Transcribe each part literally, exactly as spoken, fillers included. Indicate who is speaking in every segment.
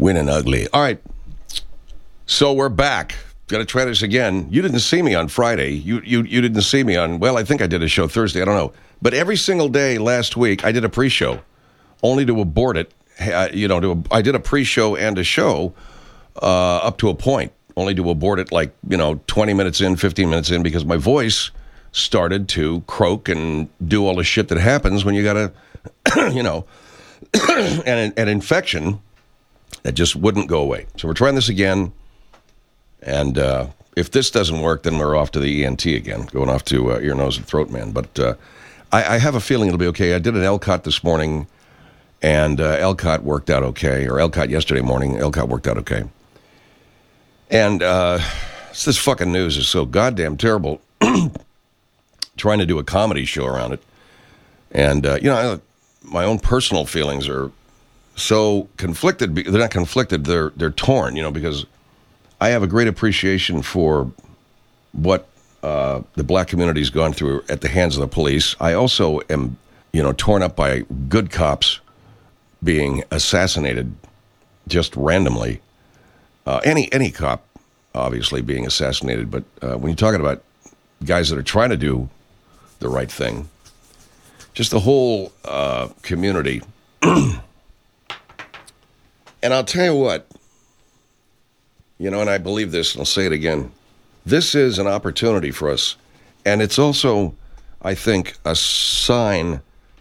Speaker 1: Winning ugly. All right. So we're back. Got to try this again. You didn't see me on Friday. You, you you didn't see me on, well, I think I did a show Thursday. I don't know. But every single day last week, I did a pre-show, only to abort it. Uh, you know, to, I did a pre-show and a show uh, up to a point, only to abort it like, you know, twenty minutes in, fifteen minutes in, because my voice started to croak and do all the shit that happens when you got a, you know, an, an infection that just wouldn't go away. So we're trying this again. And uh, if this doesn't work, then we're off to the E N T again, going off to uh, ear, nose, and throat man. But uh, I, I have a feeling it'll be okay. I did an L C O T this morning, and uh, L C O T worked out okay, or L C O T yesterday morning. L C O T worked out okay. And uh, this fucking news is so goddamn terrible. Trying to do a comedy show around it. And, uh, you know, I, my own personal feelings are so conflicted. They're not conflicted, they're they're torn, you know, because I have a great appreciation for what uh, the black community's gone through at the hands of the police. I also am, you know, torn up by good cops being assassinated just randomly. Uh, any any cop, obviously, being assassinated. But uh, when you're talking about guys that are trying to do the right thing, just the whole uh, community. And I'll tell you what, you know, and I believe this, and I'll say it again, this is an opportunity for us, and it's also, I think, a sign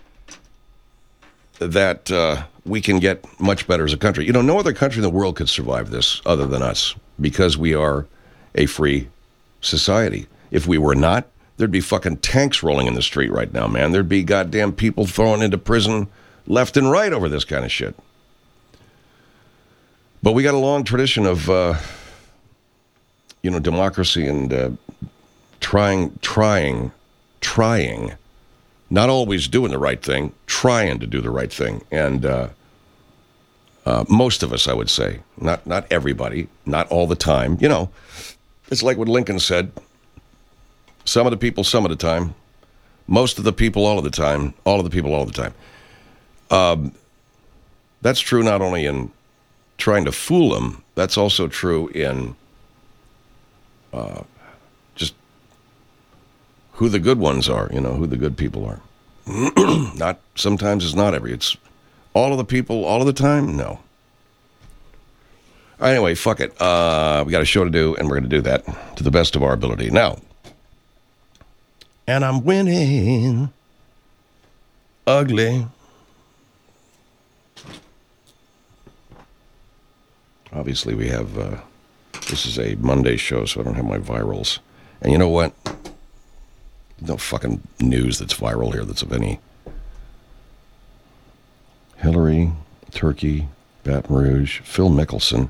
Speaker 1: that uh, we can get much better as a country. You know, no other country in the world could survive this other than us, because we are a free society. If we were not, there'd be fucking tanks rolling in the street right now, man. There'd be goddamn people thrown into prison left and right over this kind of shit. But we got a long tradition of, uh, you know, democracy and uh, trying, trying, trying, not always doing the right thing, trying to do the right thing. And uh, uh, most of us, I would say, not not everybody, not all the time. You know, it's like what Lincoln said, some of the people, some of the time, most of the people, all of the time, all of the people, all of the time. Um, that's true not only in trying to fool them, that's also true in uh, just who the good ones are, you know, who the good people are. Not, sometimes it's not every, it's all of the people, all of the time? No. Anyway, fuck it. Uh, we got a show to do, and we're going to do that to the best of our ability. Now, and I'm winning ugly. Obviously, we have, uh, this is a Monday show, so I don't have my virals. And you know what? No fucking news that's viral here that's of any. Hillary, Turkey, Baton Rouge, Phil Mickelson.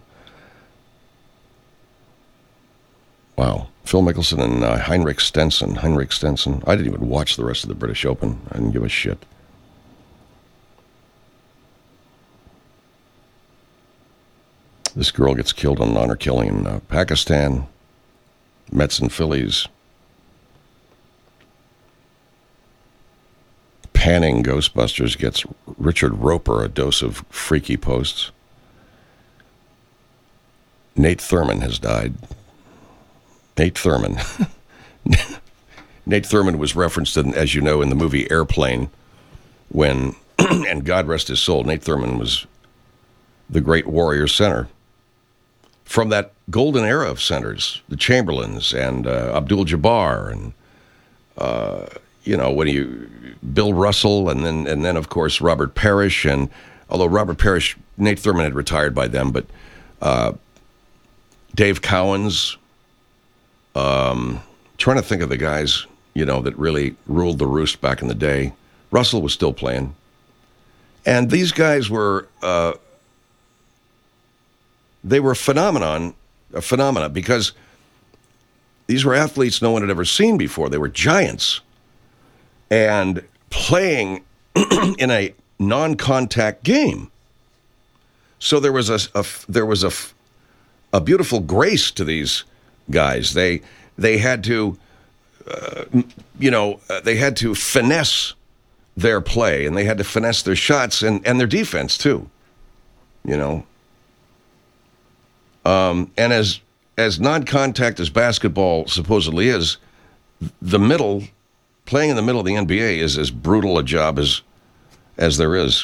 Speaker 1: Wow. Phil Mickelson and uh, Heinrich Stenson. Heinrich Stenson. I didn't even watch the rest of the British Open. I didn't give a shit. This girl gets killed on an honor killing in uh, Pakistan. Mets and Phillies. Panning Ghostbusters gets Richard Roper a dose of freaky posts. Nate Thurman has died. Nate Thurman. Nate Thurman was referenced, in, as you know, in the movie Airplane when, and God rest his soul, Nate Thurman was the great warrior center from that golden era of centers, the Chamberlains and uh, Abdul-Jabbar and, uh, you know, when you, Bill Russell and then, and then of course, Robert Parrish. And although Robert Parrish, Nate Thurman had retired by then, but uh, Dave Cowens, um, trying to think of the guys, you know, that really ruled the roost back in the day. Russell was still playing. And these guys were, uh, they were a phenomenon, a phenomena, because these were athletes no one had ever seen before. They were giants. And playing in a non-contact game. So there was a, a there was a, a beautiful grace to these guys. They they had to, uh, you know, uh, they had to finesse their play, and they had to finesse their shots and, and their defense too. You know, Um, and as as non-contact as basketball supposedly is, the middle, playing in the middle of the N B A is as brutal a job as as there is.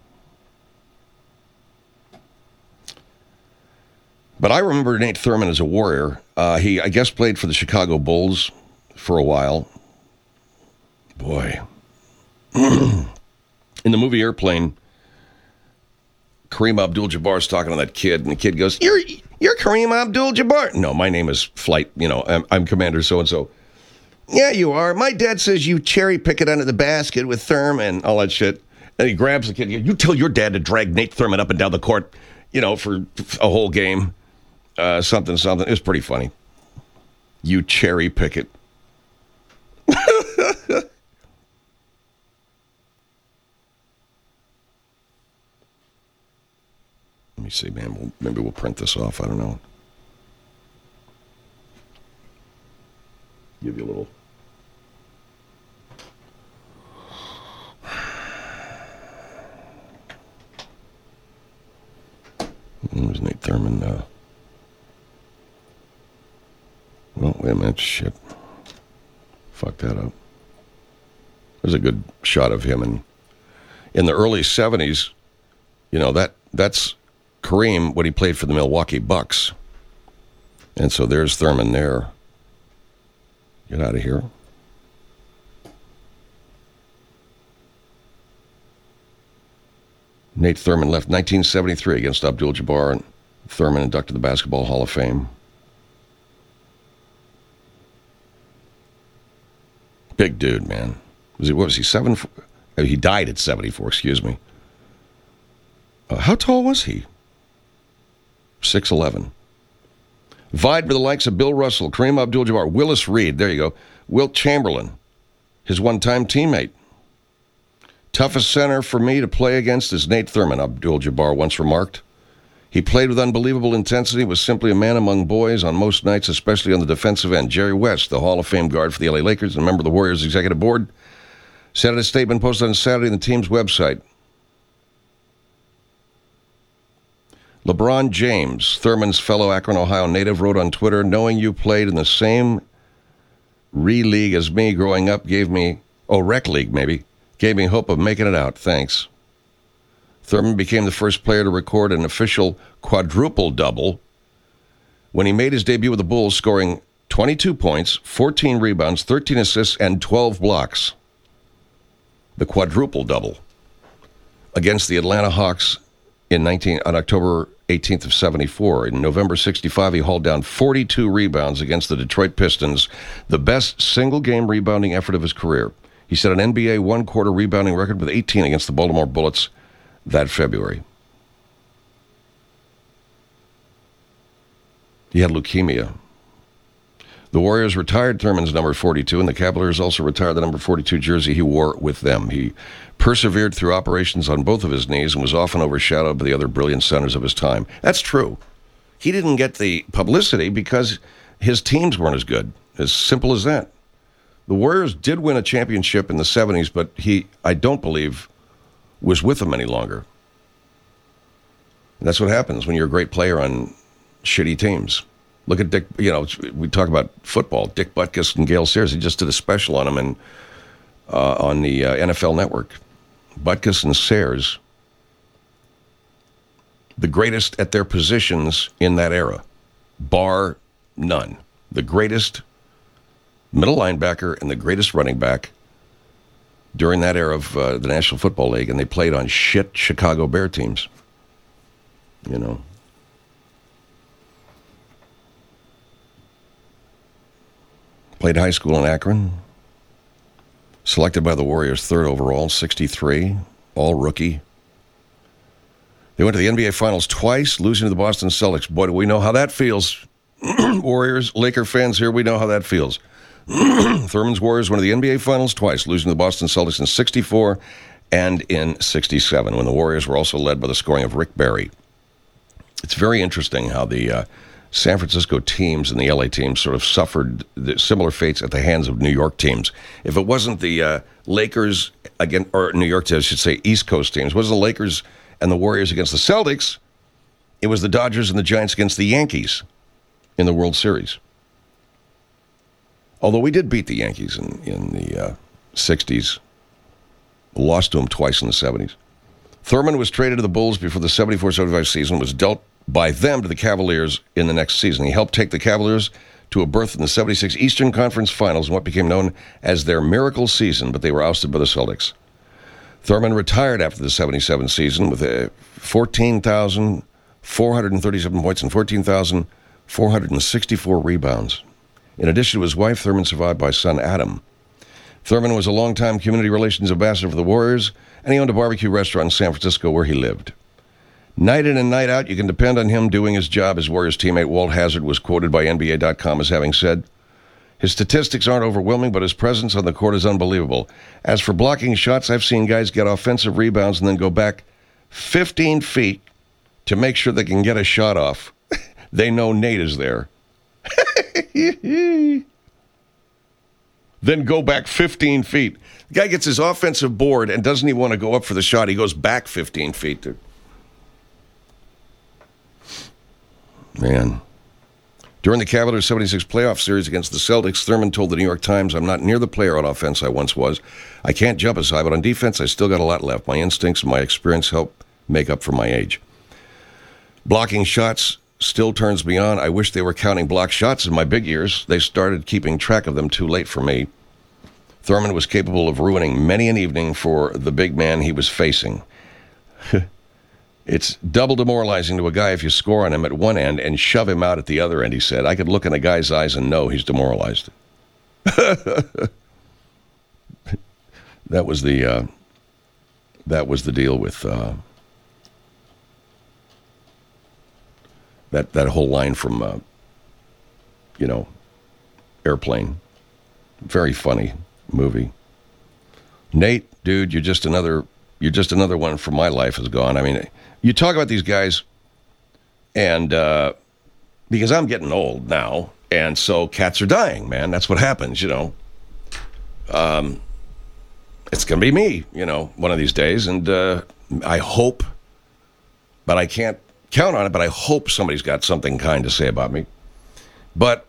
Speaker 1: But I remember Nate Thurmond as a Warrior. Uh, he, I guess, played for the Chicago Bulls for a while. Boy. In the movie Airplane, Kareem Abdul-Jabbar's talking to that kid, and the kid goes, You're you're Kareem Abdul-Jabbar. No, my name is Flight, you know, I'm, I'm Commander so-and-so. Yeah, you are. My dad says you cherry pick it under the basket with Thurman, all that shit. And he grabs the kid. You tell your dad to drag Nate Thurmond up and down the court, you know, for a whole game. Uh, something, something. It was pretty funny. You cherry pick it. Let me see, man. We'll, maybe we'll print this off. I don't know. Give you a little. There's Nate Thurmond. Uh... Well, wait a minute. Shit. Fuck that up. There's a good shot of him in, in the early seventies. You know, that that's Kareem when he played for the Milwaukee Bucks. And so there's Thurmond there. Get out of here. Nate Thurmond left nineteen seventy-three against Abdul-Jabbar, and Thurmond inducted to the Basketball Hall of Fame. Big dude, man. Was he, what was he, seven? He died at seventy-four, excuse me. Uh, how tall was he? six eleven. Vied with the likes of Bill Russell, Kareem Abdul-Jabbar, Willis Reed, there you go, Wilt Chamberlain, his one-time teammate. Toughest center for me to play against is Nate Thurmond, Abdul-Jabbar once remarked. He played with unbelievable intensity, was simply a man among boys on most nights, especially on the defensive end. Jerry West, the Hall of Fame guard for the L A Lakers and member of the Warriors Executive Board, said in a statement posted on Saturday on the team's website. LeBron James, Thurmond's fellow Akron, Ohio native, wrote on Twitter, knowing you played in the same re-league as me growing up gave me, oh, rec league maybe, gave me hope of making it out. Thanks. Thurmond became the first player to record an official quadruple-double when he made his debut with the Bulls, scoring twenty-two points, fourteen rebounds, thirteen assists, and twelve blocks. The quadruple-double against the Atlanta Hawks in nineteen on October eighteenth of seventy-four. In November sixty-five, he hauled down forty-two rebounds against the Detroit Pistons, the best single-game rebounding effort of his career. He set an N B A one-quarter rebounding record with eighteen against the Baltimore Bullets that February. He had leukemia. The Warriors retired Thurmond's number forty-two, and the Cavaliers also retired the number forty-two jersey he wore with them. He persevered through operations on both of his knees and was often overshadowed by the other brilliant centers of his time. That's true. He didn't get the publicity because his teams weren't as good. As simple as that. The Warriors did win a championship in the seventies, but he, I don't believe, was with them any longer. And that's what happens when you're a great player on shitty teams. Look at Dick, you know, we talk about football. Dick Butkus and Gale Sayers, he just did a special on him in, uh, on the uh, N F L Network. Butkus and Sayers, the greatest at their positions in that era, bar none. The greatest middle linebacker and the greatest running back during that era of uh, the National Football League, and they played on shit Chicago Bear teams. You know. Played high school in Akron. Selected by the Warriors third overall, sixty-three, all rookie. They went to the N B A Finals twice, losing to the Boston Celtics. Boy, do we know how that feels. Warriors, Laker fans here, we know how that feels. Thurman's Warriors went to the N B A Finals twice, losing to the Boston Celtics in sixty-four and in sixty-seven, when the Warriors were also led by the scoring of Rick Barry. It's very interesting how the uh, San Francisco teams and the L A teams sort of suffered the similar fates at the hands of New York teams. If it wasn't the uh, Lakers, again, or New York, I should say, East Coast teams, it was the Lakers and the Warriors against the Celtics, it was the Dodgers and the Giants against the Yankees in the World Series. Although we did beat the Yankees in, in the uh, sixties. Lost to them twice in the seventies. Thurman was traded to the Bulls before the seventy-four seventy-five season, was dealt by them to the Cavaliers in the next season. He helped take the Cavaliers to a berth in the seventy-six Eastern Conference Finals in what became known as their miracle season, but they were ousted by the Celtics. Thurman retired after the seventy-seven season with a fourteen thousand four hundred thirty-seven points and fourteen thousand four hundred sixty-four rebounds. In addition to his wife, Thurman survived by son Adam. Thurman was a longtime community relations ambassador for the Warriors, and he owned a barbecue restaurant in San Francisco where he lived. Night in and night out, you can depend on him doing his job. His Warriors teammate Walt Hazzard was quoted by N B A dot com as having said, "His statistics aren't overwhelming, but his presence on the court is unbelievable. As for blocking shots, I've seen guys get offensive rebounds and then go back fifteen feet to make sure they can get a shot off. They know Nate is there." Then go back fifteen feet. The guy gets his offensive board and doesn't even want to go up for the shot. He goes back fifteen feet. To... Man. During the Cavaliers' seventy-six playoff series against the Celtics, Thurman told the New York Times, "I'm not near the player on offense I once was. I can't jump as high, but on defense, I still got a lot left. My instincts and my experience help make up for my age. Blocking shots still turns me on. I wish they were counting block shots in my big years. They started keeping track of them too late for me." Thurman was capable of ruining many an evening for the big man he was facing. "It's double demoralizing to a guy if you score on him at one end and shove him out at the other end," he said. "I could look in a guy's eyes and know he's demoralized." That was the uh, that was the deal with uh, that that whole line from uh, you know, Airplane. Very funny movie. Nate, dude, you're just another you're just another one from my life is gone. I mean, you talk about these guys, and uh, because I'm getting old now, and so cats are dying, man. That's what happens, you know. Um, it's going to be me, you know, one of these days, and uh, I hope, but I can't count on it, but I hope somebody's got something kind to say about me. But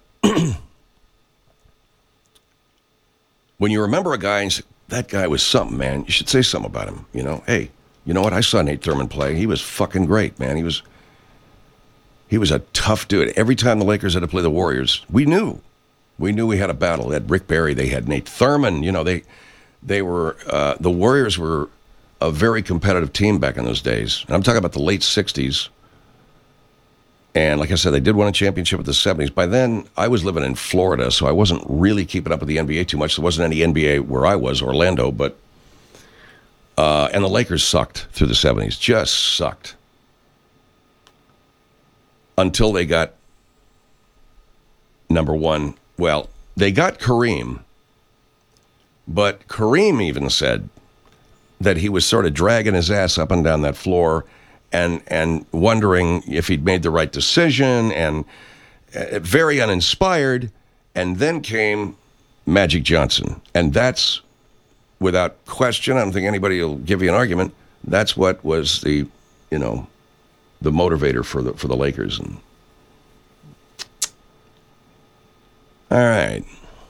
Speaker 1: when you remember a guy and say, that guy was something, man, you should say something about him. You know, hey, you know what? I saw Nate Thurman play. He was fucking great, man. He was he was a tough dude. Every time the Lakers had to play the Warriors, we knew. We knew we had a battle. They had Rick Barry. They had Nate Thurman. You know, they they were, uh, the Warriors were a very competitive team back in those days. And I'm talking about the late sixties. And like I said, they did win a championship in the seventies. By then, I was living in Florida, so I wasn't really keeping up with the N B A too much. There wasn't any N B A where I was, Orlando, but uh, and the Lakers sucked through the seventies, just sucked. Until they got, number one, well, they got Kareem, but Kareem even said that he was sort of dragging his ass up and down that floor and and wondering if he'd made the right decision, and uh, very uninspired. And then came Magic Johnson. And that's, without question, I don't think anybody will give you an argument, that's what was the, you know, the motivator for the for the Lakers. And all right.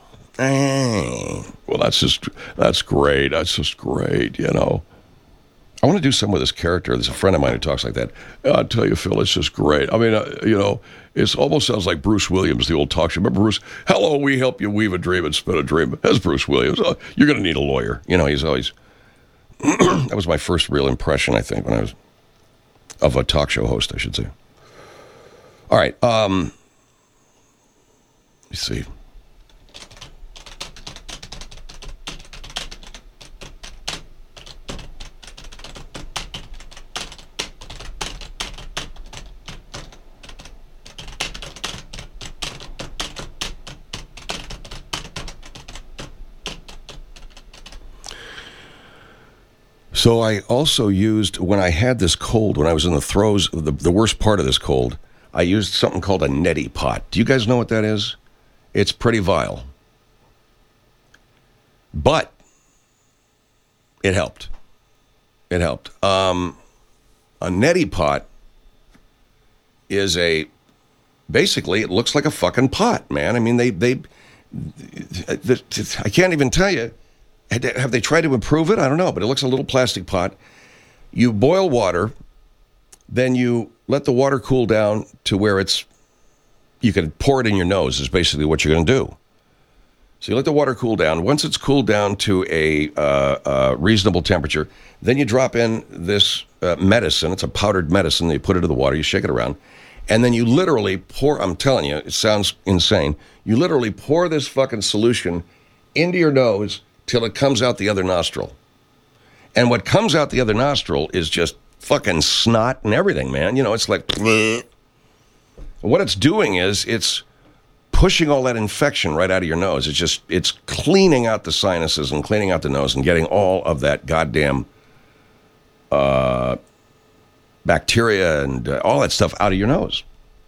Speaker 1: Well, that's just, that's great. That's just great, you know. I want to do something with this character. There's a friend of mine who talks like that. I'll tell you, Phil, it's just great. I mean, uh, you know, it almost sounds like Bruce Williams, the old talk show. Remember Bruce? Hello, we help you weave a dream and spin a dream. That's Bruce Williams. Oh, you're going to need a lawyer. You know, he's always... That was my first real impression, I think, when I was... of a talk show host, I should say. All right. Um, let's see. So I also used, when I had this cold, when I was in the throes, the, the worst part of this cold, I used something called a neti pot. Do you guys know what that is? It's pretty vile. But it helped. It helped. Um, a neti pot is a, basically, it looks like a fucking pot, man. I mean, they, they, I can't even tell you. Have they tried to improve it? I don't know, but it looks a little plastic pot. You boil water, then you let the water cool down to where it's, you can pour it in your nose is basically what you're going to do. So you let the water cool down. Once it's cooled down to a uh, uh, reasonable temperature, then you drop in this uh, medicine. It's a powdered medicine. You put it in the water, you shake it around, and then you literally pour, I'm telling you, it sounds insane. You literally pour this fucking solution into your nose till it comes out the other nostril. And what comes out the other nostril is just fucking snot and everything, man. You know, it's like, bleh. What it's doing is it's pushing all that infection right out of your nose. It's just, it's cleaning out the sinuses and cleaning out the nose and getting all of that goddamn uh, bacteria and uh, all that stuff out of your nose.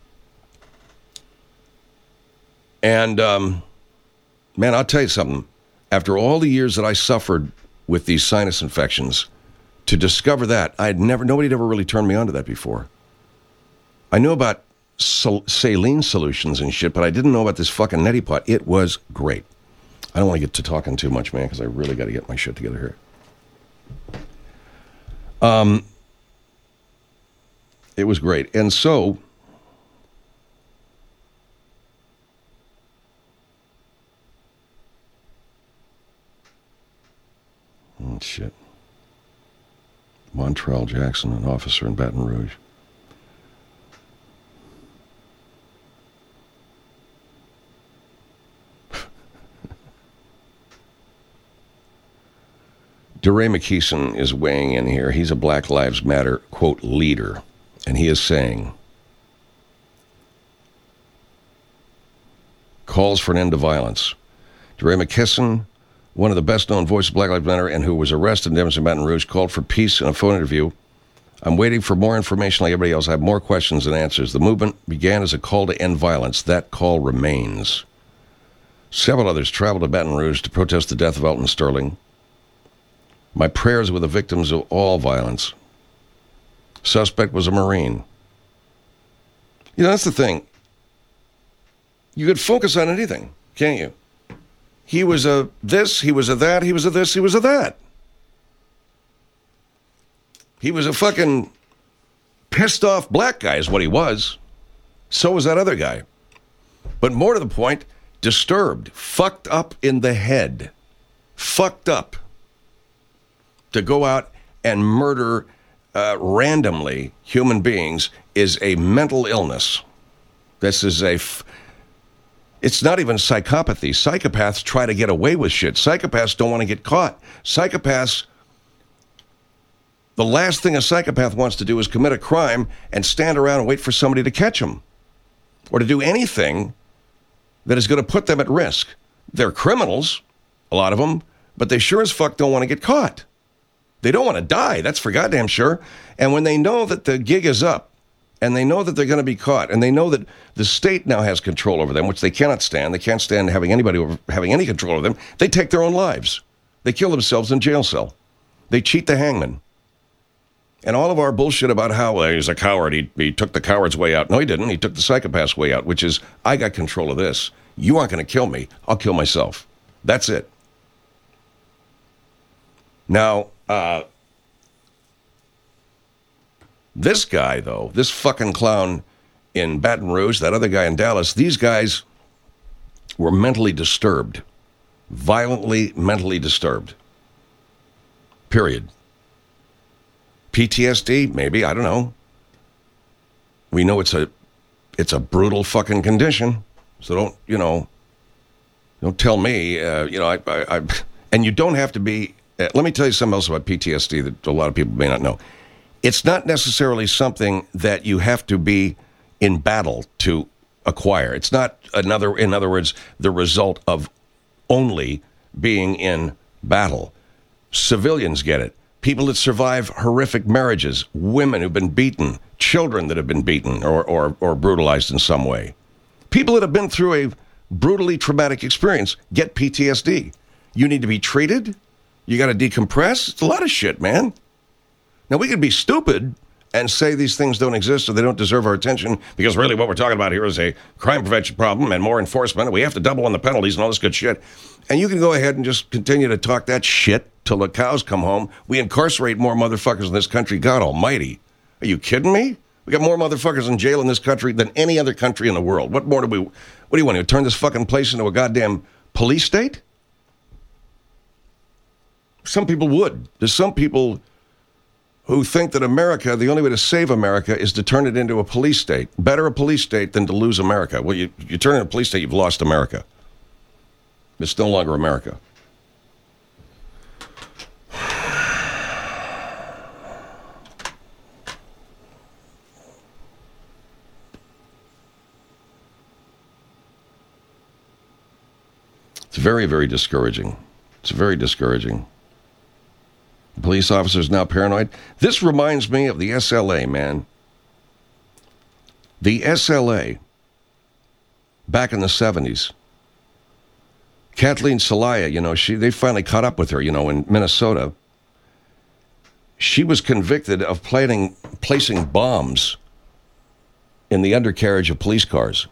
Speaker 1: And, um, man, I'll tell you something. After all the years that I suffered with these sinus infections, to discover that, I had never, nobody had ever really turned me on to that before. I knew about sal- saline solutions and shit, but I didn't know about this fucking neti pot. It was great. I don't want to get to talking too much, man, because I really got to get my shit together here. Um, it was great. And so, oh, shit. Montrell Jackson, an officer in Baton Rouge. DeRay McKeeson is weighing in here. He's a Black Lives Matter, quote, leader. And he is saying, calls for an end to violence. DeRay McKeeson, one of the best-known voices of Black Lives Matter and who was arrested in Denver, Baton Rouge, called for peace in a phone interview. I'm waiting for more information like everybody else. I have more questions than answers. The movement began as a call to end violence. That call remains. Several others traveled to Baton Rouge to protest the death of Alton Sterling. My prayers were the victims of all violence. Suspect was a Marine. You know, that's the thing. You could focus on anything, can't you? He was a this, he was a that, he was a this, he was a that. He was a fucking pissed off black guy is what he was. So was that other guy. But more to the point, disturbed, fucked up in the head. Fucked up. To go out and murder uh, randomly human beings is a mental illness. This is a... F- It's not even psychopathy. Psychopaths try to get away with shit. Psychopaths don't want to get caught. Psychopaths, the last thing a psychopath wants to do is commit a crime and stand around and wait for somebody to catch them or to do anything that is going to put them at risk. They're criminals, a lot of them, but they sure as fuck don't want to get caught. They don't want to die, that's for goddamn sure. And when they know that the gig is up, and they know that they're going to be caught, and they know that the state now has control over them, which they cannot stand. They can't stand having anybody over, having any control over them. They take their own lives. They kill themselves in jail cell. They cheat the hangman. And all of our bullshit about how well, he's a coward, he, he took the coward's way out. No, he didn't. He took the psychopath's way out, which is, I got control of this. You aren't going to kill me. I'll kill myself. That's it. Now, uh... this guy, though, this fucking clown in Baton Rouge, that other guy in Dallas, these guys were mentally disturbed. Violently mentally disturbed. Period. P T S D, maybe, I don't know. We know it's a it's a brutal fucking condition. So don't, you know, don't tell me, uh, you know, I, I, I, and you don't have to be, uh, let me tell you something else about P T S D that a lot of people may not know. It's not necessarily something that you have to be in battle to acquire. It's not another, in other words, the result of only being in battle. Civilians get it. People that survive horrific marriages, women who've been beaten, children that have been beaten or, or, or brutalized in some way. People that have been through a brutally traumatic experience get P T S D. You need to be treated. You got to decompress. It's a lot of shit, man. Now, we could be stupid and say these things don't exist or they don't deserve our attention, because really what we're talking about here is a crime prevention problem and more enforcement, and we have to double on the penalties and all this good shit. And you can go ahead and just continue to talk that shit till the cows come home. We incarcerate more motherfuckers in this country. God almighty. Are you kidding me? We got more motherfuckers in jail in this country than any other country in the world. What more do we... What do you want to turn this fucking place into a goddamn police state? Some people would. There's some people who think that America, the only way to save America is to turn it into a police state. Better a police state than to lose America. Well, you, you turn it into a police state, you've lost America. It's no longer America. It's very, very discouraging. It's very discouraging. Police officers now paranoid. This reminds me of the S L A, man. The S L A, back in the seventies. Kathleen Celaya, you know, she they finally caught up with her, you know, in Minnesota. She was convicted of planning, placing bombs in the undercarriage of police cars.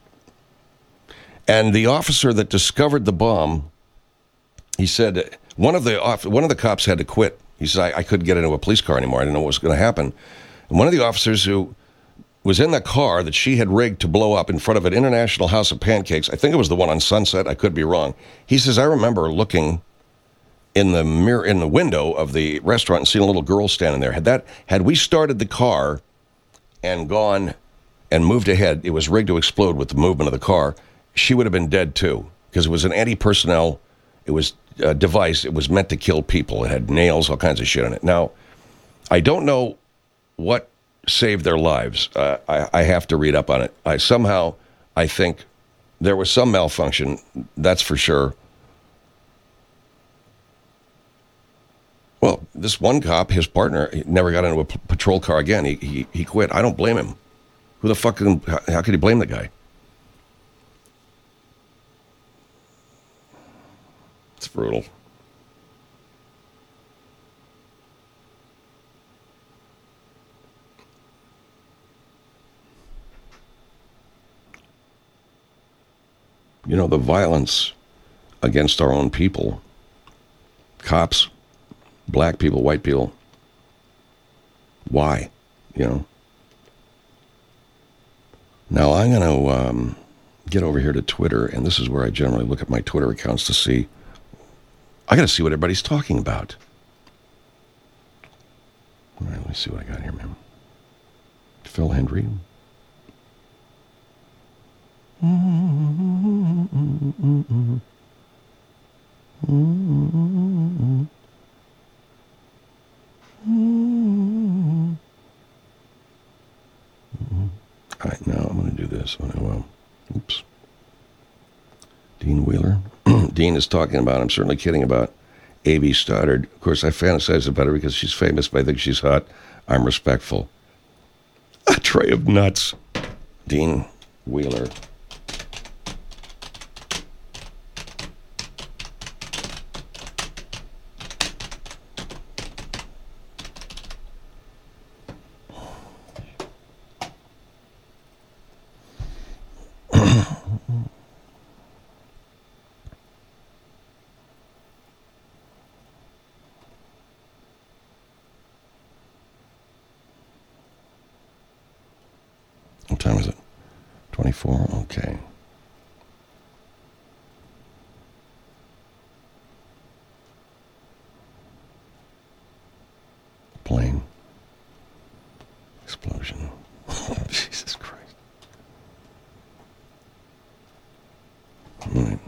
Speaker 1: And the officer that discovered the bomb, he said, one of the one of the cops had to quit. He said, I, I couldn't get into a police car anymore. I didn't know what was going to happen. And one of the officers who was in the car that she had rigged to blow up in front of an International House of Pancakes, I think it was the one on Sunset, I could be wrong. He says, I remember looking in the mirror, in the window of the restaurant and seeing a little girl standing there. Had that, had we started the car and gone and moved ahead, it was rigged to explode with the movement of the car, she would have been dead too, because it was an anti-personnel, it was a device, it was meant to kill people. It had nails, all kinds of shit in it. Now, I don't know what saved their lives. Uh, I, I have to read up on it. I somehow, I think there was some malfunction, that's for sure. Well, this one cop, his partner, he never got into a p- patrol car again. He, he he quit. I don't blame him. Who the fuck can, how, how could he blame the guy? It's brutal. You know, the violence against our own people, cops, black people, white people, why? You know? Now, I'm going to um, get over here to Twitter, and this is where I generally look at my Twitter accounts to see. I got to see what everybody's talking about. All right, let me see what I got here, man. Phil Hendry. All right, now I'm going to do this. Well, oops. Dean Wheeler. Dean is talking about, I'm certainly kidding about A V Stoddard. Of course, I fantasize about her because she's famous, but I think she's hot. I'm respectful. A tray of nuts. Dean Wheeler. What time is it? twenty-four? Okay. Plane. Explosion. Jesus Christ. All right.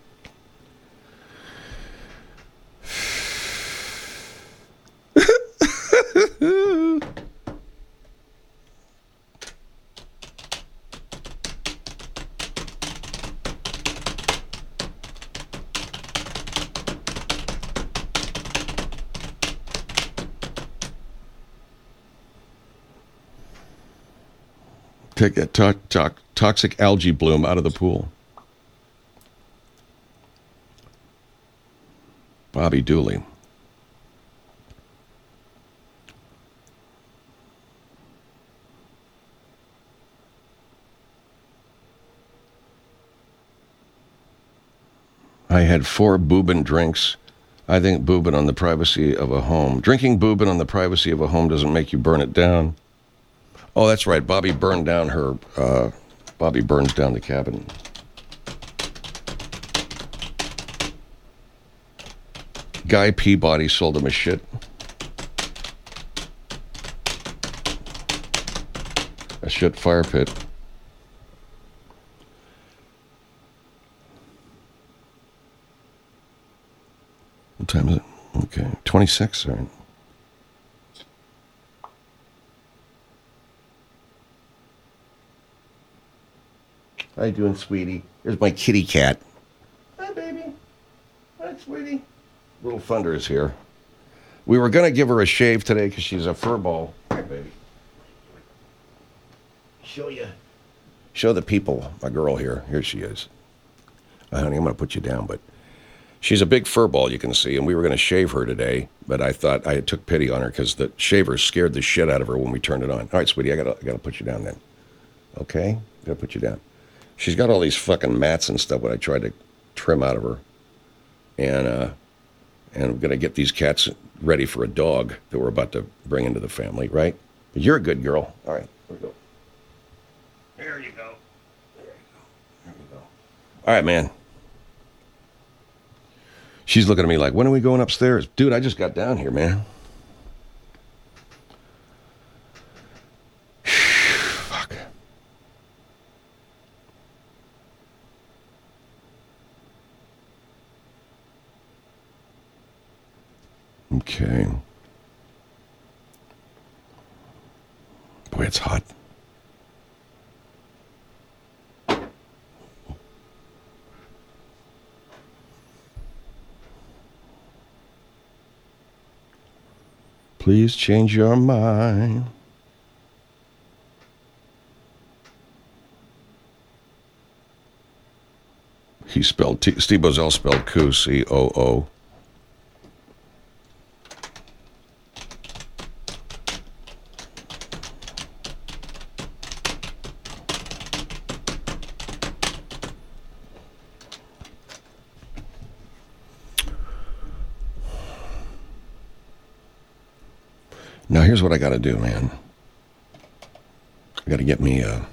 Speaker 1: Take that to- to- toxic algae bloom out of the pool. Bobby Dooley. I had four boobin drinks. I think boobin on the privacy of a home. Drinking boobin on the privacy of a home doesn't make you burn it down. Oh, that's right. Bobby burned down her... Uh, Bobby burns down the cabin. Guy Peabody sold him a shit. A shit fire pit. What time is it? Okay, twenty-six, all right. How you doing, sweetie? Here's my kitty cat. Hi, baby. Hi, sweetie. Little Thunder is here. We were going to give her a shave today because she's a furball. Hi, baby. Show you. Show the people my girl here. Here she is. Uh, honey, I'm going to put you down, but she's a big furball, you can see, and we were going to shave her today, but I thought I took pity on her because the shaver scared the shit out of her when we turned it on. All right, sweetie, I got I got to put you down then. Okay? Got to put you down. She's got all these fucking mats and stuff that I tried to trim out of her. And uh, and I'm going to get these cats ready for a dog that we're about to bring into the family, right? But you're a good girl. All right, here we go. There you go. There you go. There you go. All right, man. She's looking at me like, when are we going upstairs? Dude, I just got down here, man. Fuck. Okay. Boy, it's hot. Please change your mind. He spelled, T- Steve Bozell spelled Coo, C O O. Now, here's what I got to do, man. I got to get me a...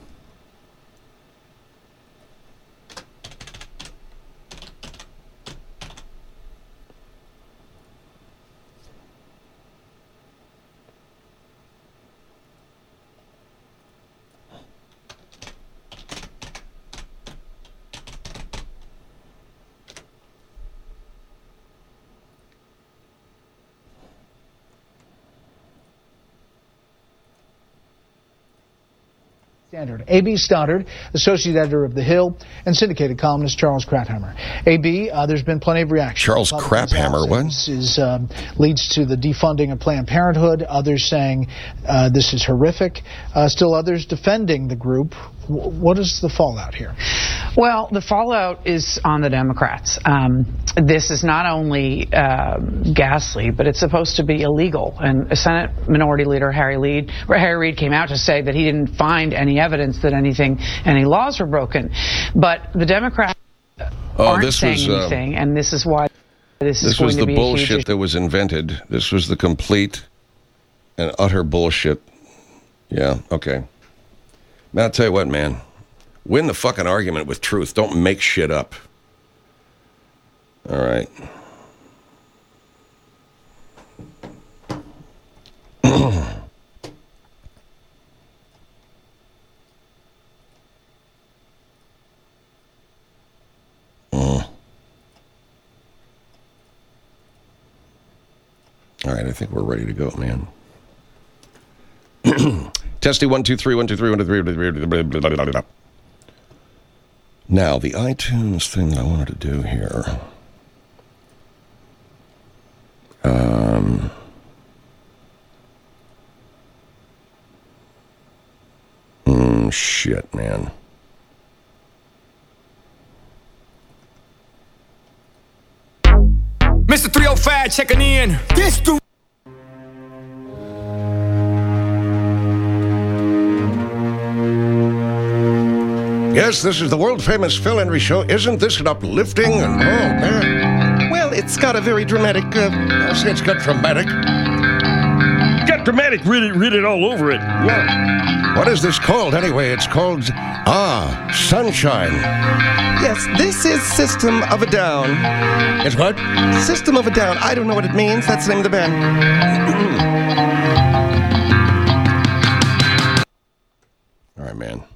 Speaker 2: Standard. A B Stoddard, associate editor of The Hill, and syndicated columnist Charles Krauthammer. A B, uh, there's been plenty of reaction.
Speaker 1: Charles Krauthammer, what?
Speaker 2: This is, um, leads to the defunding of Planned Parenthood, others saying uh, this is horrific, uh, still others defending the group. W- what is the fallout here?
Speaker 3: Well, the fallout is on the Democrats. Um, this is not only uh, ghastly, but it's supposed to be illegal. And Senate Minority Leader Harry Reid, Harry Reid came out to say that he didn't find any evidence that anything, any laws were broken. But the Democrats
Speaker 1: oh,
Speaker 3: aren't
Speaker 1: this
Speaker 3: saying
Speaker 1: was, uh,
Speaker 3: anything, and this is why this,
Speaker 1: this
Speaker 3: is going
Speaker 1: was
Speaker 3: to
Speaker 1: the
Speaker 3: be
Speaker 1: bullshit
Speaker 3: a huge
Speaker 1: that was invented. This was the complete and utter bullshit. Yeah, okay. Man, I'll tell you what, man. Win the fucking argument with truth. Don't make shit up. All right. All right, I think we're ready to go, man. Testy one two three one two three one two three. Now the iTunes thing that I wanted to do here. Um. Mm, shit, man.
Speaker 4: Mister three oh five checking in. This dude.
Speaker 1: Yes, this is the world-famous Phil Henry Show. Isn't this an uplifting and, oh, man. Well, it's got a very dramatic, uh, I'll say it's got dramatic.
Speaker 5: Got dramatic, read it, read it all over it.
Speaker 1: Yeah. What is this called, anyway? It's called, ah, Sunshine.
Speaker 6: Yes, this is System of a Down.
Speaker 1: It's what?
Speaker 6: System of a Down. I don't know what it means. That's the name of the band.
Speaker 1: All right, man.